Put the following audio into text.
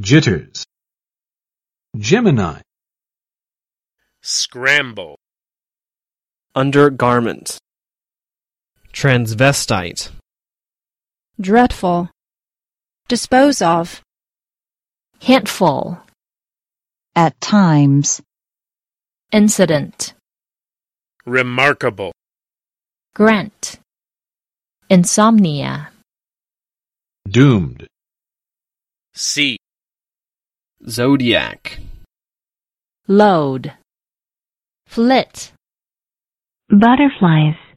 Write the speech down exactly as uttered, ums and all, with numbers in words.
jitters. Gemini. Scramble. Undergarment. Transvestite. Dreadful. Dispose of. Handful. At times. Incident. Remarkable. Grant. Insomnia. Doomed. Sea. Zodiac. Load. Flit. Butterflies.